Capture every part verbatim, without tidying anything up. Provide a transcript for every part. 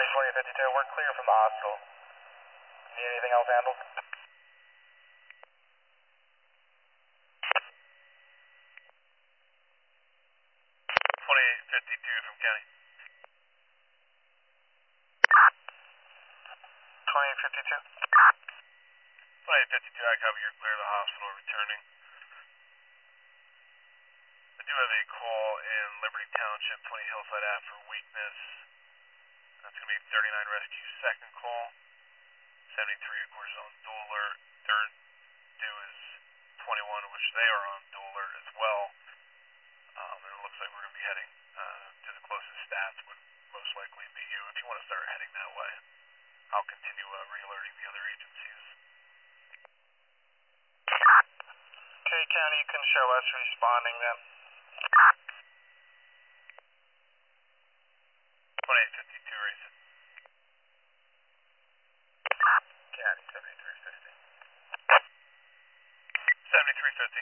twenty fifty-two, we're clear from the hospital. Need anything else handled? twenty-eight fifty-two from county. twenty-eight fifty-two. twenty-eight fifty-two, I copy, you're clear of the hospital, returning. I do have a call in Liberty Township, twenty Hillside Ave for weakness. That's going to be thirty-nine Rescue, second call. seventy-three, of course, on dual alert. Third due is twenty-one, which they are on dual alert as well. Um, and it looks like we're going to be heading uh, to the closest stats, would most likely be you. If you want to start heading that way, I'll continue uh, re-alerting the other agencies. Okay, County, you can show us responding then. twenty-eight fifty-two, racing. County, seventy-three fifty. seventy-three fifty.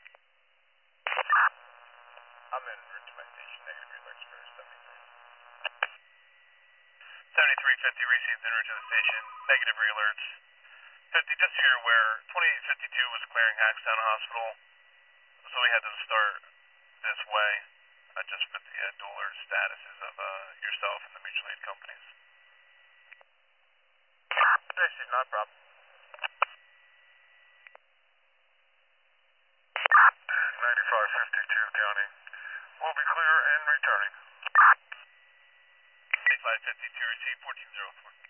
I'm in Richmond Station, negative alerts for seventy-three. seventy-three fifty, received en route to the station, negative re-alerts. fifty, just so you're aware, twenty-eight fifty-two was clearing Hackstown Hospital, so we had to start this way, uh, just with the uh, dual alert statuses of uh, yourself and the mutual aid companies. Received, not a problem. ninety-five fifty-two, County. We'll be clear and returning. ninety-five fifty-two, received fourteen oh four.